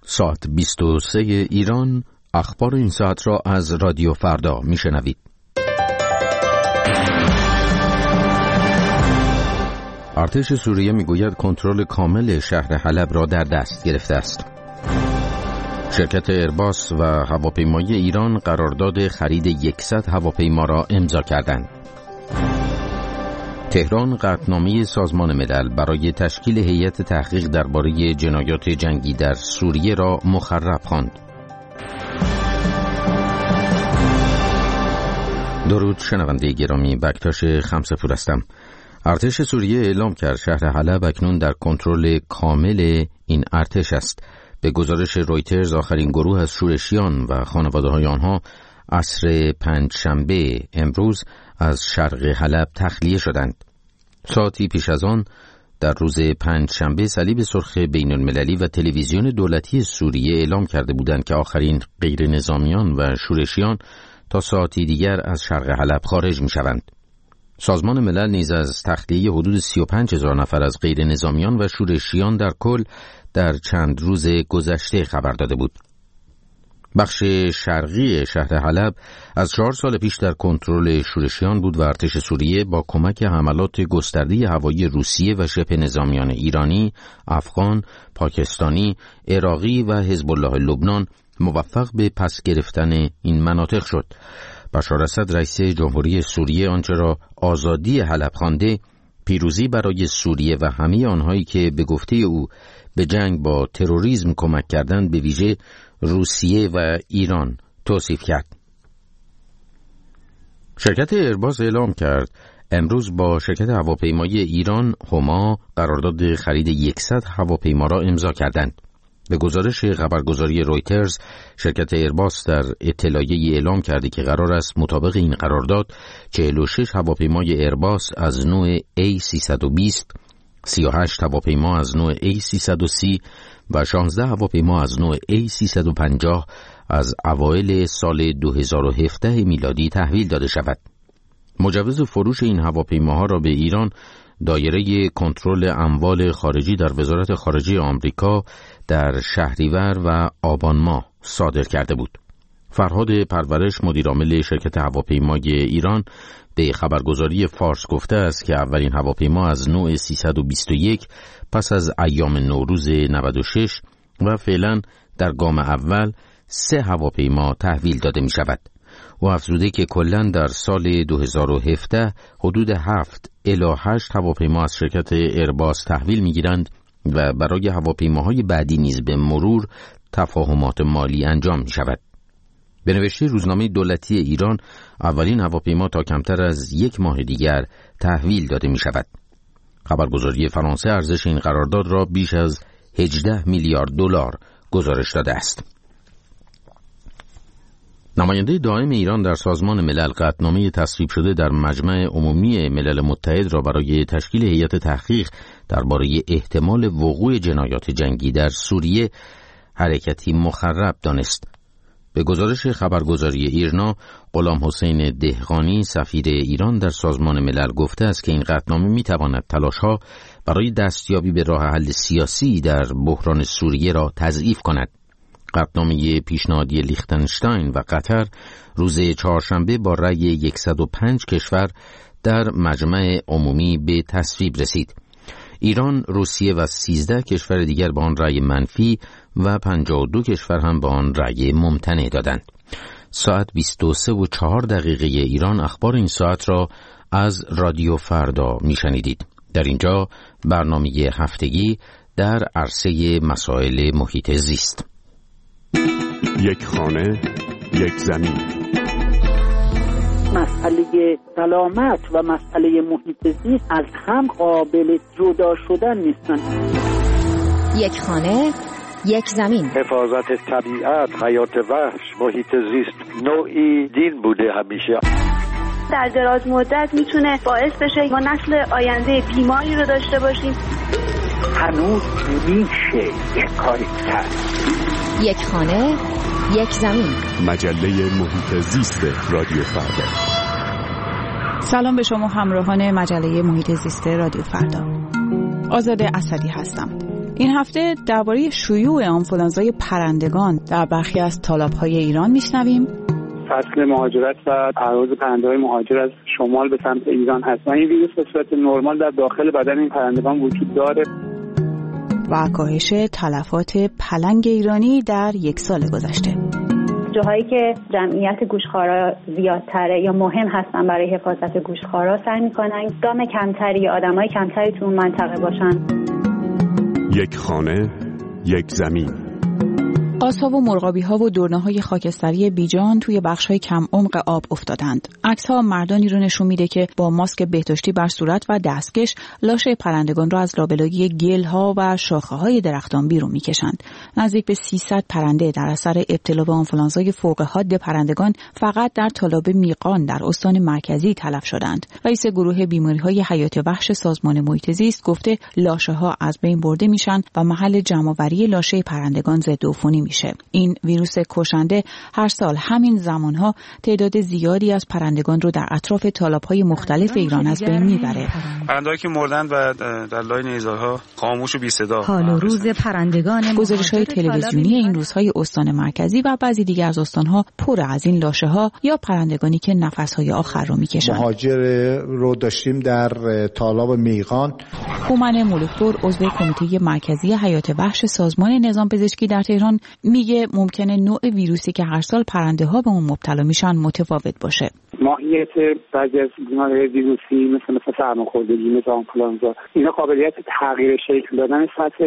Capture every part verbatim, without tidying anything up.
ساعت بیست و سه ایران، اخبار این ساعت را از رادیو فردا میشنوید. ارتش سوریه میگوید کنترل کامل شهر حلب را در دست گرفته است. شرکت ایرباس و هواپیمایی ایران قرارداد خرید صد هواپیما را امضا کردند. تهران قطعنامه سازمان ملل برای تشکیل هیئت تحقیق درباره جنایات جنگی در سوریه را مخرب خواند. درود شنونده گرامی، بکتاش خمسه‌پور هستم. ارتش سوریه اعلام کرد شهر حلب اکنون در کنترل کامل این ارتش است. به گزارش رویترز آخرین گروه از شورشیان و خانواده‌های آنها عصر پنجشنبه امروز از شرق حلب تخلیه شدند. ساعتی پیش از آن در روز پنجشنبه صلیب سرخ بین المللی و تلویزیون دولتی سوریه اعلام کرده بودند که آخرین غیر نظامیان و شورشیان تا ساعتی دیگر از شرق حلب خارج می شوند. سازمان ملل نیز از تخلیه حدود سی و پنج هزار نفر از غیر نظامیان و شورشیان در کل در چند روز گذشته خبر داده بود. بخش شرقی شهر حلب از چهار سال پیش در کنترل شورشیان بود و ارتش سوریه با کمک حملات گسترده هوایی روسیه و شبه نظامیان ایرانی، افغان، پاکستانی، عراقی و حزب الله لبنان موفق به پس گرفتن این مناطق شد. بشار اسد رئیس جمهوری سوریه آنچه را آزادی حلب خوانده، پیروزی برای سوریه و همه آنهایی که به گفته او به جنگ با تروریسم کمک کردند، به ویژه روسیه و ایران توصیف کرد. شرکت ایرباس اعلام کرد امروز با شرکت هواپیمایی ایران هما قرارداد خرید صد هواپیما را امضا کردند. به گزارش خبرگزاری رویترز، شرکت ایرباس در اطلاعیه‌ای اعلام کرده که قرار است مطابق این قرارداد چهل و شش هواپیمای ایرباس از نوع ای سیصد و بیست، سی و هشت هواپیما از نوع ای سیصد و سی و شانزده هواپیما از نوع ای سیصد و پنجاه از اوایل سال دو هزار و هفده میلادی تحویل داده شود. مجوز فروش این هواپیماها را به ایران دایره کنترل اموال خارجی در وزارت خارجه آمریکا در شهریور و آبان ماه صادر کرده بود. فرهاد پرورش مدیرعامل شرکت هواپیمای ایران به خبرگزاری فارس گفته است که اولین هواپیما از نوع سیصد و بیست و یک پس از ایام نوروز نود و شش و فعلا در گام اول سه هواپیما تحویل داده می شود. و افزوده که کلاً در سال دو هزار و هفده حدود هفت الی هشت هواپیما از شرکت ایرباس تحویل می گیرند و برای هواپیماهای بعدی نیز به مرور تفاهمات مالی انجام می شود. به نوشته روزنامه دولتی ایران، اولین هواپیما تا کمتر از یک ماه دیگر تحویل داده می شود. خبرگزاری فرانسه ارزش این قرارداد را بیش از هجده میلیارد دلار گزارش داده است. نماینده دائم ایران در سازمان ملل قطعنامه تصویب شده در مجمع عمومی ملل متحد را برای تشکیل هیئت تحقیق درباره احتمال وقوع جنایات جنگی در سوریه حرکتی مخرب دانست. به گزارش خبرگزاری ایرنا، غلام حسین دهقانی سفیر ایران در سازمان ملل گفته است که این قطعنامه می‌تواند تلاش‌ها برای دستیابی به راه حل سیاسی در بحران سوریه را تضعیف کند. قطعنامه پیشنهادی لیختنشتاین و قطر روز چهارشنبه با رأی صد و پنج کشور در مجمع عمومی به تصویب رسید. ایران، روسیه و سیزده کشور دیگر به آن رأی منفی و پنجاه و دو کشور هم به آن رأی ممتنع دادند. ساعت بیست و سه و چهار دقیقه ایران اخبار این ساعت را از رادیو فردا میشنیدید. در اینجا برنامه هفتگی در عرصه مسائل محیط زیست. یک خانه، یک زمین. مسئله سلامت و مسئله محیط زیست از هم قابل جدا شدن نیستن. یک خانه، یک زمین. حفاظت طبیعت، حیات وحش، محیط زیست نوعی دین بوده همیشه. در دراز مدت میتونه باعث بشه ما نسل آینده بیماری رو داشته باشیم. هنوز میشه یک کاری کرد. یک خانه، یک زمین. مجله محیط زیست رادیو فردا. سلام به شما همراهان مجله محیط زیست رادیو فردا. آزاده اسدی هستم. این هفته درباره شیوع آنفولانزای پرندگان در برخی از تالاب‌های ایران میشنویم. فصل مهاجرت و پرواز پرنده‌های مهاجر از شمال به سمت ایران هست و این ویروس به صورت نرمال در داخل بدن این پرندگان وجود داره. و کاهش تلفات پلنگ ایرانی در یک سال گذشته. جاهایی که جمعیت گوشخوارا زیادتره یا مهم هستن برای حفاظت گوشخوارا سعی می‌کنن دام کمتری یا آدمای کمتری تو اون منطقه باشن. یک خانه، یک زمین. آس‌ها و مرغابی‌ها و دورنه‌های خاکستری بیجان توی بخش‌های کم عمق آب افتادند. عکس‌ها مردانی رو نشون میده که با ماسک بهداشتی بر صورت و دستکش لاشه پرندگان را از لابلای گل‌ها و شاخه‌های درختان بیرون می‌کشند. نزدیک به سیصد پرنده در اثر ابتلا به آنفولانزای فوق حاد پرندگان فقط در تالاب میقان در استان مرکزی تلف شدند. رئیس گروه بیماری‌های حیات وحش سازمان محیط زیست گفته لاشه‌ها از بین برده میشن و محل جمع‌آوری لاشه پرندگان ضدعفونی میشه. این ویروس کشنده هر سال همین زمانها تعداد زیادی از پرندگان رو در اطراف تالاب‌های مختلف ایران از بین میبره. پرنده‌هایی که مردن و در لای نیزارها خاموش و بی صدا. حال و روز پرندگان گزارش‌های تلویزیونی این روزهای استان مرکزی و بعضی دیگر از استان‌ها پر از این لاشه‌ها یا پرندگانی که نفس‌های آخر رو میکشند. مهاجر رو داشتیم در تالاب میقان. هومن ملوک‌پور عضو کمیته مرکزی حیات وحش سازمان نظام پزشکی در تهران میگه ممکنه نوع ویروسی که هر سال پرنده ها به اون مبتلا میشن متفاوت باشه. ماهیت بعضی از بیماری‌های ویروسی مثل مثل سرماخوردگی، مثل آنفولانزا، اینا قابلیت تغییر شکل دادن سطح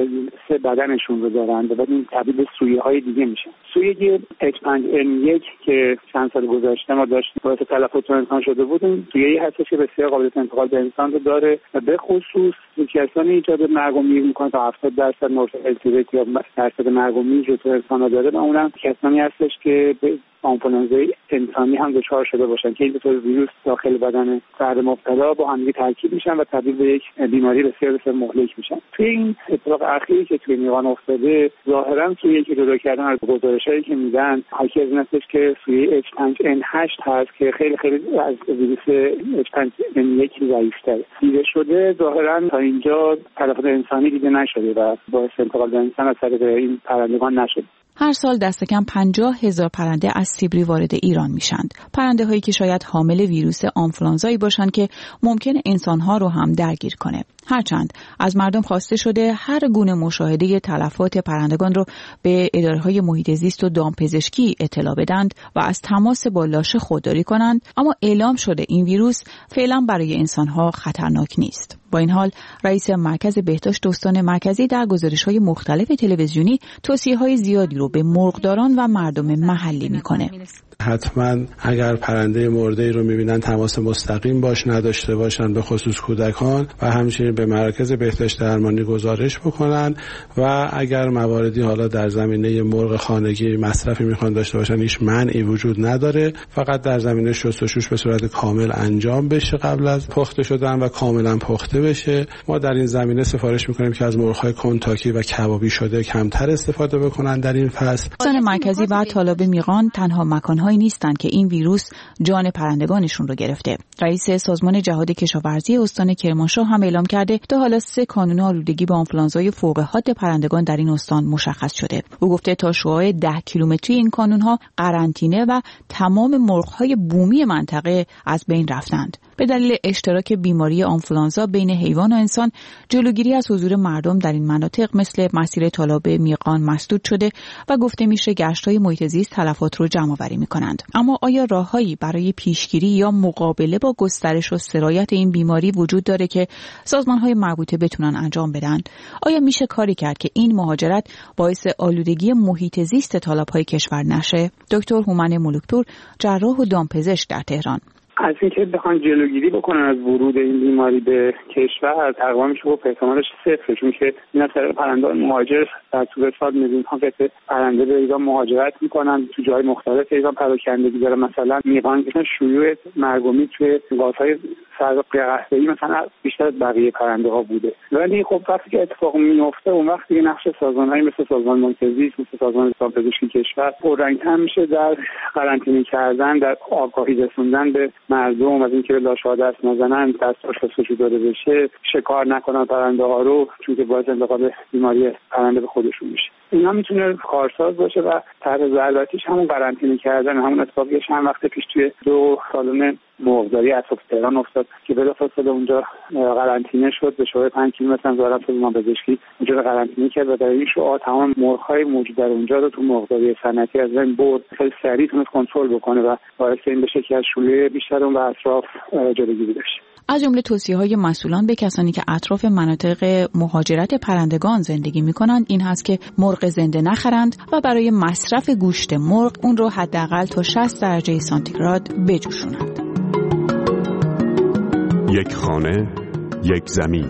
سه بدنشون رو دارن و بعد این تبدیل به سویه‌های دیگه میشن. سویه اچ پنج ان یک که چند سال گذشته ما داشتیم باعث تلفات انسان شده بود، سویه‌ای هستش که بسیار قابلیت انتقال به انسان رو داره و به خصوص کسانی ایجاد مرگ و میر میکنه تا هفتاد درصد مورتالتی یا درصد مرگ و میر رو تو انسان داره و اونم کسانی هستش که به آنفولانزای انسانی هم دچار شده باشن که این دو تا ویروس داخل بدن فرد مبتلا با هم ترکیب میشن و تبدیل به یک بیماری بسیار بسیار مهلک میشن. توی این اتفاق اخیری که توی میقان افتاده ظاهرا توی یکی جدا کردن از گزارشایی که میدن حاکی از این هستش که سویه اچ پنج ان هشت هست که خیلی خیلی از ویروس اچ پنج ان یک ضعیف‌تره. دیده شده ظاهرا تا اینجا تلفات انسانی دیده نشده و باعث انتقال به انسان از طریق این پرندگان نشده. هر سال دست کم پنجاه هزار پرنده از سیبری وارد ایران میشند. پرنده هایی که شاید حامل ویروس آنفولانزایی باشند که ممکن انسانها رو هم درگیر کنه. هرچند از مردم خواسته شده هر گونه مشاهده تلفات پرندگان رو به اداره‌های محیط زیست و دامپزشکی اطلاع بدند و از تماس با لاشه خودداری کنند، اما اعلام شده این ویروس فعلا برای انسانها خطرناک نیست. با این حال رئیس مرکز بهداشت استان مرکزی در گزارش‌های مختلف تلویزیونی توصیه‌های زیادی رو به مرغداران و مردم محلی می‌کنه. حتما اگر پرنده مرده‌ای رو می‌بینن تماس مستقیم باش نداشته باشن، به خصوص کودکان، و همچنین به مرکز بهداشت درمانی گزارش بکنن و اگر مواردی حالا در زمینه مرغ خانگی مصرفی میخوان داشته باشن هیچ منعی وجود نداره، فقط در زمینه شستشوش به صورت کامل انجام بشه قبل از پخته شدن و کاملا پخته بشه. ما در این زمینه سفارش میکنیم که از مرغ‌های کنتاکی و کبابی شده کمتر استفاده بکنن در این فصل. استان مرکزی و تالاب میقان تنها مکان‌هایی نیستند که این ویروس جان پرندگانشون رو گرفته. رئیس سازمان جهاد کشاورزی استان کرمانشاه هم اعلام کرده تا حالا سه کانون آلودگی با آنفولانزای فوق حاد پرندگان در این استان مشخص شده. او گفته تا شعاع ده کیلومتری این کانون‌ها قرنطینه و تمام مرغ‌های بومی منطقه از بین رفتند. به دلیل اشتراک بیماری آنفولانزا بین حیوان و انسان، جلوگیری از حضور مردم در این مناطق مثل مسیر تالاب میقان مسدود شده و گفته میشه گشت‌های محیط زیست تلفات رو جمع‌آوری می‌کنند. اما آیا راههایی برای پیشگیری یا مقابله با گسترش و سرایت این بیماری وجود داره که سازمان‌های مربوطه بتونن انجام بدن؟ آیا میشه کاری کرد که این مهاجرت باعث آلودگی محیط زیست تالاب‌های کشور نشه؟ دکتر هومن ملوک‌پور، جراح و دامپزشک در تهران: از اینکه بخوان جلوگیری بکنن از ورود این بیماری به کشور تقریبا میشه گفت احتمالش صفره، چون که این اثر پرندگان مهاجر در طول سال میلیون ها قطعه پرنده به ایران مهاجرت میکنن، تو جای مختلف ایران پراکندگی داره. مثلا میقان که شیوع مرگ و میر توی گازهای سرد قهوه‌ای مثلا بیشتر از بقیه پرنده ها بوده، ولی خب وقتی که اتفاق میفته اون وقت دیگه نقش سازمان‌هایی مثل سازمان محیط زیست، مثل سازمان نظام پزشکی کشور پررنگ‌تر میشه در قرنطینه کردن، در آگاهی رسوندن به مردم از اینکه به لاشه‌ها دست نزنن دستاش وجود داده بشه، شکار نکنن پرنده ها رو چون که باعث انتقال بیماری پرنده به خودشون میشه. اینا میتونه کارساز باشه و طرح ضربتیش همون قرنطینه کردن، همون اتفاقی چند وقت پیش توی دو سالن مرغداری اطراف تهران افتاد که بلافاصله اونجا قرنطینه شد، به شورای پنج کیلومتر از وزارت سازمان پزشکی اونجا قرنطینه کرد و در این شعاع تمام مرغ‌های موجود در اونجا رو تو مرغداری صنعتی از بین برد. خیلی سریع تونست کنترل بکنه و باعث این بشه که از شیوع بیشتر اون و اطراف جلوگیری بشه. از جمله توصیه‌های مسئولان به کسانی که اطراف مناطق مهاجرت پرندگان زندگی می‌کنند این هست که مرغ زنده نخرند و برای مصرف گوشت مرغ اون رو حداقل تا شصت درجه سانتیگراد بجوشونند. یک خانه، یک زمین.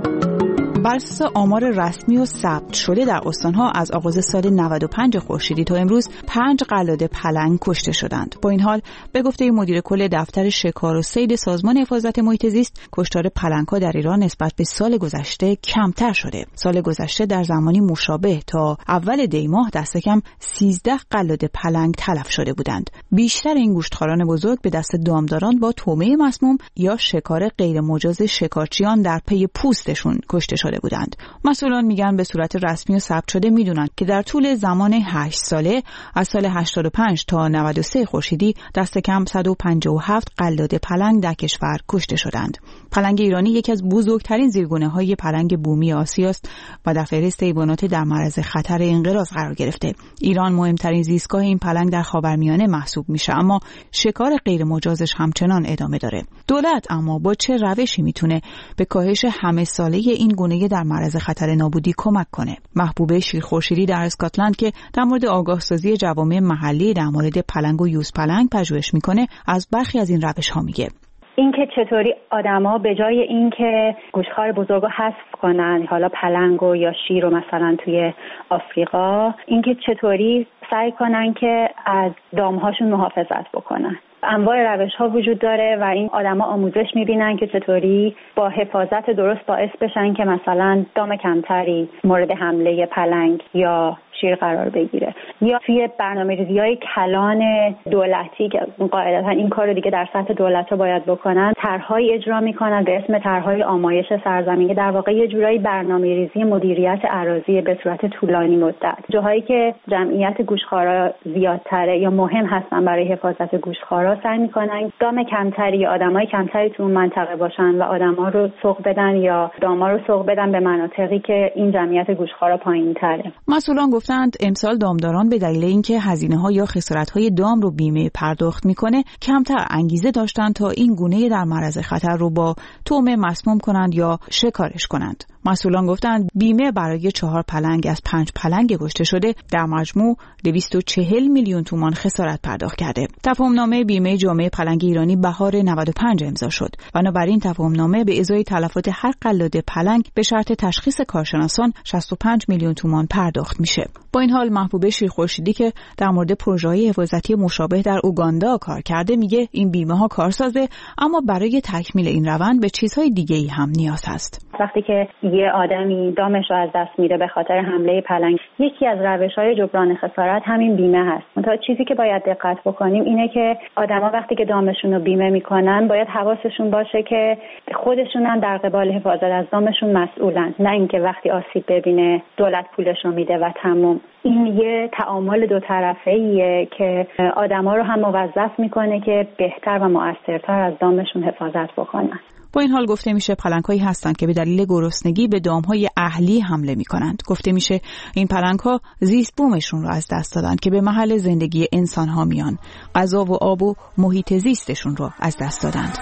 بر اساس آمار رسمی و ثبت شده در استانها از آغاز سال نود و پنج خورشیدی تا امروز پنج قلاده پلنگ کشته شدند. با این حال به گفته مدیر کل دفتر شکار و صید سازمان حفاظت محیط زیست، کشتار پلنگ‌ها در ایران نسبت به سال گذشته کمتر شده. سال گذشته در زمانی مشابه تا اول دی ماه دست کم سیزده قلاده پلنگ تلف شده بودند. بیشتر این گوشتخواران بزرگ به دست دامداران با طعمه مسموم یا شکار غیر مجاز شکارچیان در پی پوستشون کشته شده بودند. مسئولان میگن به صورت رسمی و ثبت شده میدونن که در طول زمان هشت ساله از سال هشتاد و پنج تا نود و سه خورشیدی دست کم صد و پنجاه و هفت قلاده پلنگ در کشور کشته شدند. پلنگ ایرانی یکی از بزرگترین زیرگونه‌های پلنگ بومی آسیاست و در فهرست حیوانات در معرض خطر انقراض قرار گرفته. ایران مهمترین زیستگاه این پلنگ در خاورمیانه محسوب میشه، اما شکار غیر مجازش همچنان ادامه داره. دولت اما با چه روشی میتونه به کاهش همه ساله این گونه در معرض خطر نابودی کمک کنه؟ محبوبه شیرخورشیدی در اسکاتلند که در مورد آگاهسازی جوامع محلی در مورد پلنگ و یوز پلنگ پژوهش میکنه از برخی از این روش‌ها میگه. اینکه چطوری آدما به جای اینکه گوشتخوار بزرگو حذف کنن، حالا پلنگو یا شیر رو مثلا توی آفریقا، اینکه چطوری سعی کنن که از دامهاشون محافظت بکنن. انواع روش‌ها وجود داره و این آدما آموزش می‌بینن که چطوری با حفاظت درست باعث بشن که مثلا دام کمتری مورد حمله پلنگ یا شیر قرار بگیره، یا توی برنامه‌ریزی‌های کلان دولتی که قاعدتاً این کارو دیگه در سطح دولت‌ها باید بکنن، طرح‌های اجرا می‌کنن به اسم طرح‌های آمایش سرزمین که در واقع یه جورایی برنامه‌ریزی مدیریت اراضی به صورت طولانی مدت. جاهایی که جمعیت گوشتخوارا زیادتره یا مهم هستن برای حفاظت گوشتخوارا سعی می‌کنن دام کمتری یا آدمای کمتری تو اون منطقه باشن و آدما رو سوق بدن یا داما رو سوق بدن به مناطقی که این جمعیت گوشتخوارا پایین‌تره. مسئولان گفتند امسال دامداران به دلیل اینکه هزینه‌ها یا خسارت‌های دام رو بیمه پرداخت می‌کنه کمتر انگیزه داشتن تا این گونه در معرض خطر رو با طعمه مسموم کنند یا شکارش کنند. مسئولان گفتند بیمه برای چهار پلنگ از پنج پلنگ کشته شده در مجموع دویست و چهل میلیون تومان خسارت پرداخت کرده. تفاهمنامه بیمه جامعه پلنگ ایرانی بهار نود و پنج امضا شد. بنابراین تفاهمنامه به ازای تلفات هر قلاده پلنگ به شرط تشخیص کارشناسان شصت و پنج میلیون تومان پرداخت میشه. با این حال محبوبه شیرخورشیدی که در مورد پروژه‌های حفاظتی مشابه در اوگاندا کار کرده میگه این بیمه ها کارسازه، اما برای تکمیل این روند به چیزهای دیگه‌ای هم نیاز هست. وقتی که یه آدمی دامش رو از دست میده به خاطر حمله پلنگ، یکی از روش‌های جبران خسارت همین بیمه هست. منتها چیزی که باید دقت بکنیم اینه که آدما وقتی که دامشون رو بیمه میکنن باید حواسشون باشه که خودشون هم در قبال حفاظت از دامشون مسئولن، نه اینکه وقتی آسیب ببینه دولت پولش رو میده و تمام. این یه تعامل دو طرفه‌ایه که آدما رو هم موظف میکنه که بهتر و مؤثرتر از دامشون حفاظت بکنن. با این حال گفته میشه پلنگ‌هایی هستند که به دلیل گرسنگی به دام‌های اهلی حمله می‌کنند. گفته میشه این پلنگ‌ها زیست بومشون رو از دست دادن که به محل زندگی انسان‌ها میان. غذا و آب و محیط زیستشون رو از دست دادند.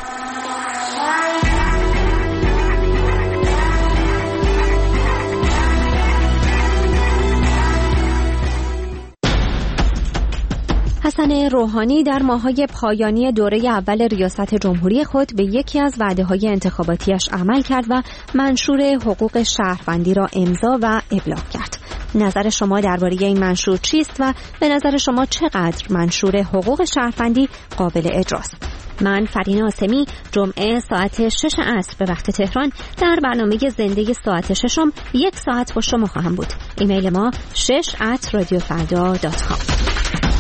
حسن روحانی در ماه‌های پایانی دوره اول ریاست جمهوری خود به یکی از وعده‌های انتخاباتیش عمل کرد و منشور حقوق شهروندی را امضا و ابلاغ کرد. نظر شما درباره این منشور چیست و به نظر شما چقدر منشور حقوق شهروندی قابل اجراست؟ من فرین آسمی جمعه ساعت شش عصر به وقت تهران در برنامه زنده ساعت ششم یک ساعت با شما خواهم بود. ایمیل ما شش ات رادیو فردا دات کام.